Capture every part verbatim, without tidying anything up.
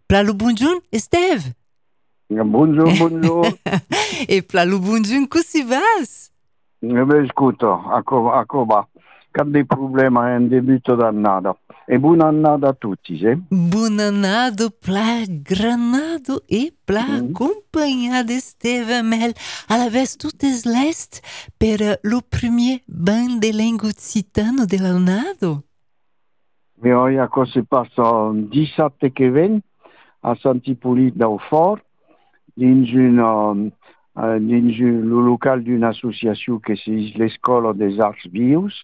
Plalo bunjun, Steve? Bonjour, bonjour. E plalo bunjun, così vas? Eh beh, scusa, ecco, ecco va. Che dei problemi è un debutto dannato. E buona annata a tutti, sì? Bunanado, pla granado e pla Mm. acompanhado Esteve Mel. Alla vez tutes lest per lo premier bandelengo occitano dell'annado? E ora cosa passa diciassette che viene a Sant'Ippolito da Fort, in un, uh, in un local d'une association che si chiama l'Escola des Arts Vius,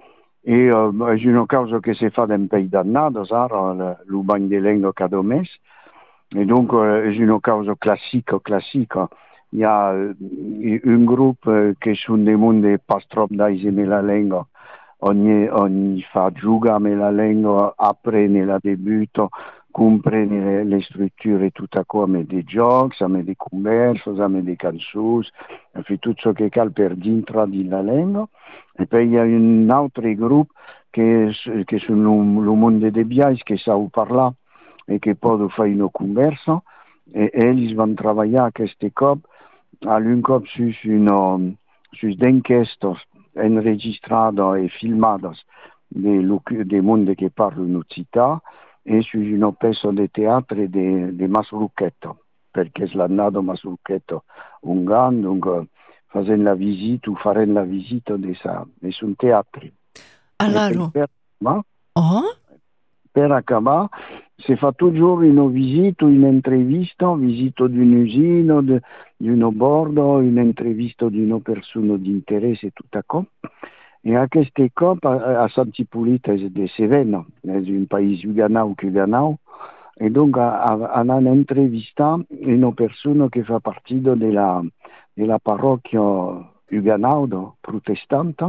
e uh, è una causa che si fa da un paio d'annata, sarà il bagno di lingua che ho messo, e dunque è una causa classica, classica. Il y a euh, un gruppo euh, che sono dei mondi pastrop da la lingua, ogni, ogni fa giocare la lingua, apprende la debutto, comprende le, le strutture tutta come dei giochi, a dei conversi, a dei canzoni, e tutto ciò che cal per dentro la lingua. E poi il y a un altro gruppo che, che sono il mondo dei biais, che sa parlare e che poi fare una conversa, e eles vanno a lavorare a queste cop, all'uncop su una, su inchieste registrate e filmate dei, dei mondi che parlano città e su una pezzo di teatro di, di Maslucchetto, perché è l'annato Maslucchetto un anno, dunque facendo la visita o faremo la visita di un teatro. E poi Allora, per, ma, oh? per accabare, si fa toujours una visita, un'intervista, visita di un'usina, di, di un bordo, un'intervista di una persona di interesse, tutta qua. E a queste cop, a, a Sant'Ippolito è di Sevena, è un paese uganau che uganau, e dunque hanno un'intervista una persona che fa parte della, della parrocchia uganauda protestante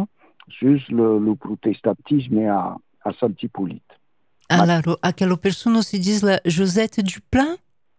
sul protestantismo a, a Sant'Ippolito. Allora, aquela persona si diz la Josette Duplan?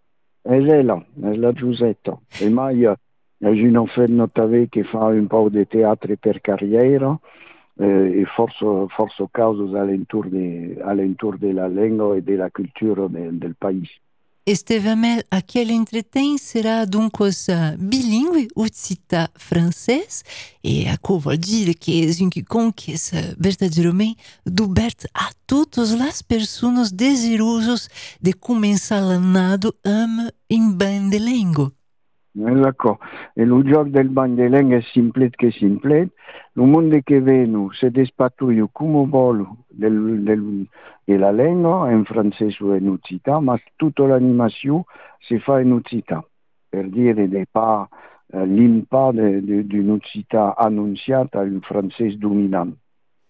E lei là, è la Giusetta. E mai è una femmina che fa un po' di teatro per carriera, eh, e forse, forse causa all'intorno, de, all'intorno della lingua e della cultura de, del paese. Esteve Mel, aquele entretém será dunque bilingue, occita francês, e a co vuol dire che è un con che è verdadeiramente dubert a todas as pessoas desirosas de começar l'annado am in bande lengo. D'accord. E lo gioco del bandeleng è simplet che simplet. Lo mondo che venu se despattuio come volo del, del, della lingua in francese o in occità, ma tutta l'animazione si fa in occità, per dire dei pas, eh, l'impact di un'occità annunziata in francese dominante.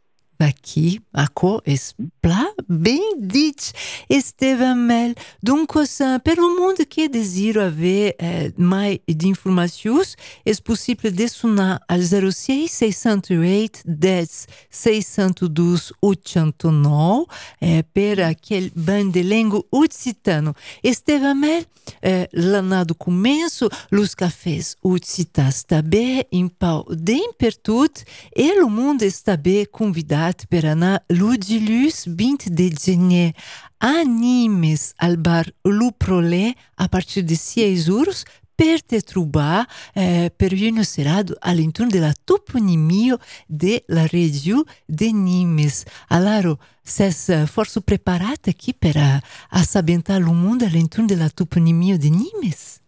Aqui, aco, es pla bem dit, Esteve Mel. Dunque, per o mundo que desira haver eh, mais de informações, é possível de sonar al zero seis seis zero oito dez seiscentos dois oitenta e nove eh, per aquele bandelengo occitano. Esteve Mel, eh, l'annado começo, los cafés occitas também, em pau de per tut, e o mundo está bem convidado per anar l'Udilus vinte de gener a Nimes al bar Luprolé a partir de seis horas per te trobar eh, per un serado all'intorno della toponimia della regione de Nimes. Allora, sei forse preparata aqui per uh, assabentar o mundo all'intorno della toponimia de Nimes?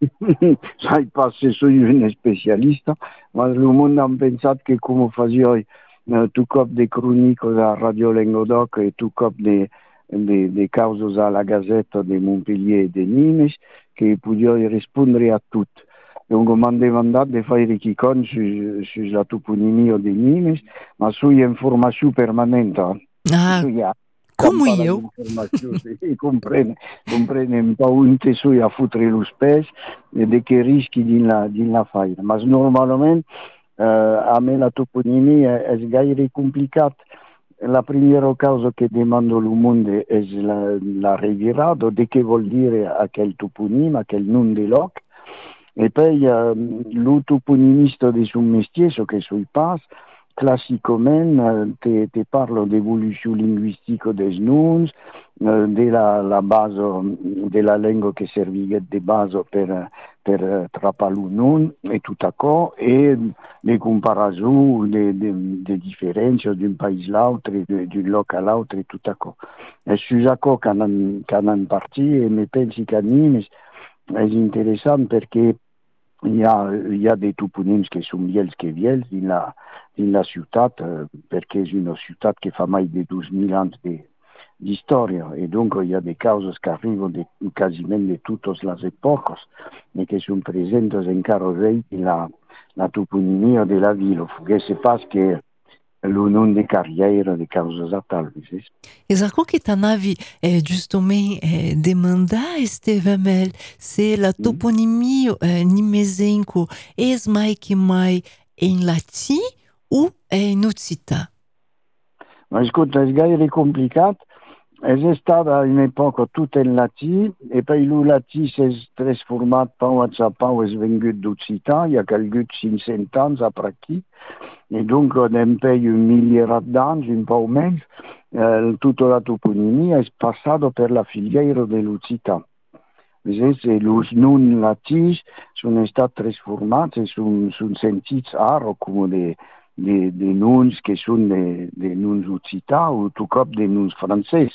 Sai, passe sono un specialista, ma il mondo ha pensato che come facevi uh, tu cop de cronico da Radio Lengodoc e tu cop de, de, de causos alla Gazzetta de Montpellier e de Nimes, che potevi rispondere a tutto. Dunque mi hanno mandato di fare chicon su, sulla toponimia di Nimes, ma su informazione permanente. Ah, como Campare eu. l'informazione, sì, comprende, comprende un po' un tesoro a fottere lo spes e di che rischi di la, di la fare. Ma normalmente eh, a me la toponimia è, è gaire complicata. La prima cosa che demando al mondo è la, la rivirata, di che vuol dire a quel toponima, a quel nome di loc. E poi eh, lo toponimista di suo mestiere, che sui pas, classicamente te, te parlo d'evoluzione linguistica des noms, eh, della la base della lingua che serviva di base per, per trappare un nom e tutto ciò, e le comparazioni, le, le, le differenze d'un paese all'altro, d'un luogo all'altro e tutto ciò. E su ciò che hanno partito, e mi penso che a Nimes è interessante perché il y a, il y a des toponymes qui sont miels que viels in la, in la ciutat, eh, perché è una ciutat che fa mai di duemila anni di, di storia, e dunque il y a des causes che arrivano di, quasiment de tutte le epoche e che sono presenti ancora oggi la, la toponimia della villa, che se pas che lo nome di carriera di causes a tal. Esatto che t'anavi eh, giustamente eh, demanda Estevamel se la Mm. toponimia eh, nimesenco es mai che mai in latin o è in occità? Ma ascolta, è gaire complicato. È stata un'epoca tutta in latino e poi il latino si è trasformato pau a pau, è venuto d'Occità, il y a calgut cinquecento anni après qui, e dunque un po' un migliaio d'anni, un po' meno, eh, tutta la toponimia è passata per la filiera dell'Occità. E i non latini sono stati trasformati e sono, sono sentiti ora come dei des, des noms qui sont des, des noms occitans ou tout comme des noms français.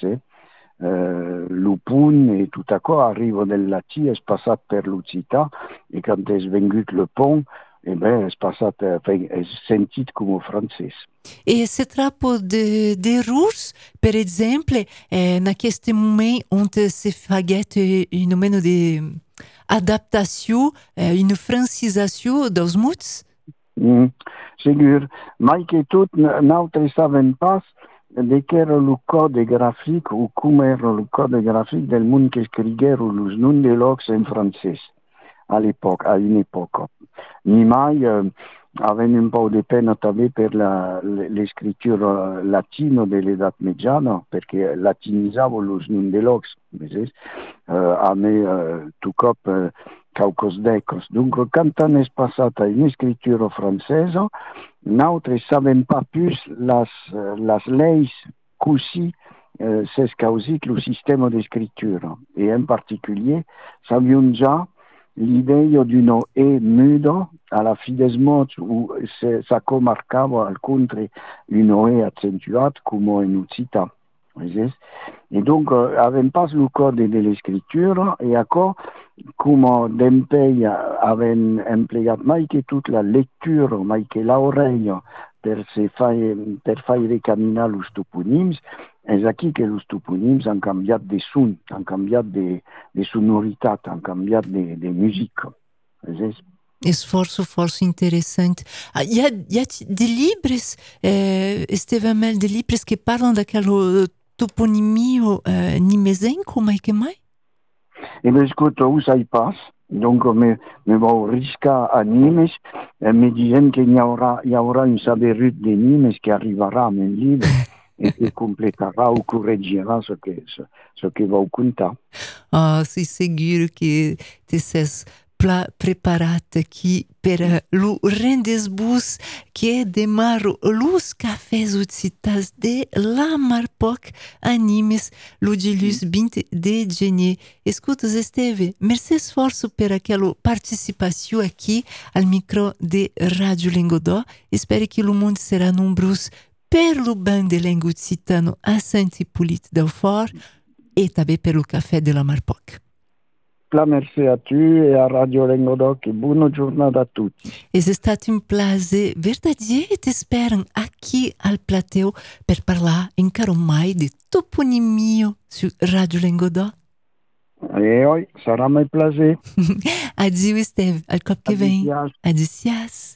Euh, Lupun et tout à coup arrive del latin, è passato per l'Occità e quando è venuto le pont, eh ben, è passato, è sentito come francese. E se tratta de, de rurs, per esempio, eh, in questo momento on si fa un meno di adaptazione, eh, una francisazione dos mots? Mm, sigur, mai che tutto, noi sappiamo pas di che era il codice grafico o come era il codice grafico del mondo che scrivevano i nomi dei luoghi in francese all'epoca, a un'epoca. Ni mai eh, avendo un po' di pena també per la, la scrittura latina dell'età mediana, perché latinizzavo i nomi dei luoghi, eh, a me eh, tu cop eh, caucos decos. Dunque, quando è passata in scrittura francese, noi ne sappiamo pas più las, las leis così eh, s'è causit il sistema di scrittura, e in particolare sappiamo già l'idea di una E muda alla fine des mots, où si marcava al contrario una E accentuata come in Occità. E dunque avevamo pas il codice delle scritture e ecco come d'impeia avevamo impiegato mai che tutta la lettura, mai che l'orecchio per fare fare ricamminare i toponims, è qui che i toponims hanno cambiato di suono, hanno cambiato di, di sonorità, hanno cambiato di, di musica. É forse, forse interessante. Ah, e há, e há de livros, eh, Estevamel, de livros que falam daquela toponimia eh, nimesenco, como é que mais? E bem, escuta, où ça y passe. Donc, me, me vou riscar a Nimes, e me dizem que il y aura, il y aura une saberut de Nimes qui arrivera à mon livre et qui complétera ou corrigera ce que, ce, ce que vou contar. Ah, sou seguro que te ses preparata aqui para o rendezvous que é de mar os cafés utilitas de la Marpoc Animes, lo de luz vinte de janeiro. Escutas, Esteve, merci esforço per aquela participação aqui ao micro de Rádio Lengodó. Espero que o mundo será numeroso pelo bem de língua occitano a Saint-Hippolyte d'Hautfort e também pelo café de la Marpoc. Merci a tu e a Radio Lengodoc e buona giornata a tutti. É stato un prazer verdadeiro te esperam aqui al plateu per parlar encara mai de toponimio su Radio Lengodó. E oi, sarà mai piacere. Adio, Esteve, al cop que vem. Adicias. Adicias.